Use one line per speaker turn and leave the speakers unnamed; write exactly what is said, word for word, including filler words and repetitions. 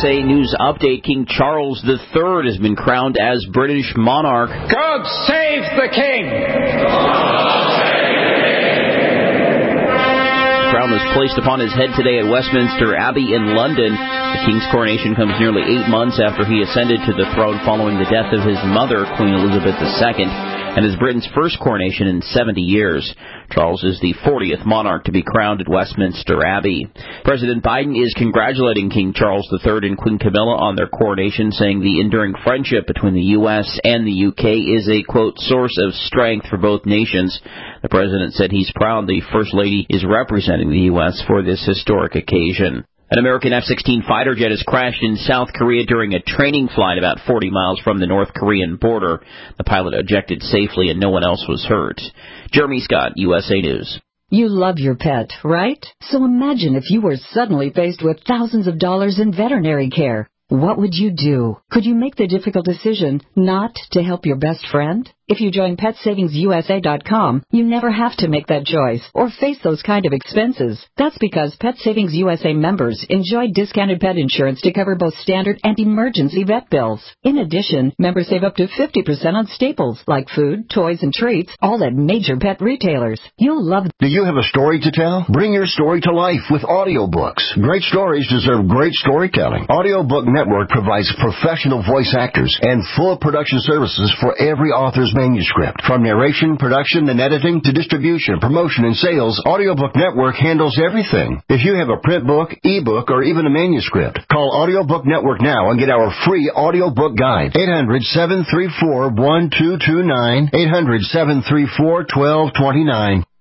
A News Update. King Charles the Third has been crowned as British monarch.
God save the King!
The crown was placed upon his head today at Westminster Abbey in London. The King's coronation comes nearly eight months after he ascended to the throne following the death of his mother, Queen Elizabeth the Second, and is Britain's first coronation in seventy years. Charles is the fortieth monarch to be crowned at Westminster Abbey. President Biden is congratulating King Charles the Third and Queen Camilla on their coronation, saying the enduring friendship between the U S and the U K is a, quote, source of strength for both nations. The president said he's proud the First Lady is representing the U S for this historic occasion. An American F sixteen fighter jet has crashed in South Korea during a training flight about forty miles from the North Korean border. The pilot ejected safely and no one else was hurt. Jeremy Scott, U S A News.
You love your pet, right? So imagine if you were suddenly faced with thousands of dollars in veterinary care. What would you do? Could you make the difficult decision not to help your best friend? If you join Pet Savings U S A dot com, you never have to make that choice or face those kind of expenses. That's because Pet Savings U S A members enjoy discounted pet insurance to cover both standard and emergency vet bills. In addition, members save up to fifty percent on staples like food, toys, and treats, all at major pet retailers. You'll love.
Do you have a story to tell? Bring your story to life with audiobooks. Great stories deserve great storytelling. Audiobook Network provides professional voice actors and full production services for every author's manuscript. From narration, production, and editing to distribution, promotion, and sales, Audiobook Network handles everything. If you have a print book, ebook, or even a manuscript, call Audiobook Network now and get our free audiobook guide. eight hundred, seven three four, one two two nine, eight hundred, seven three four, one two two nine.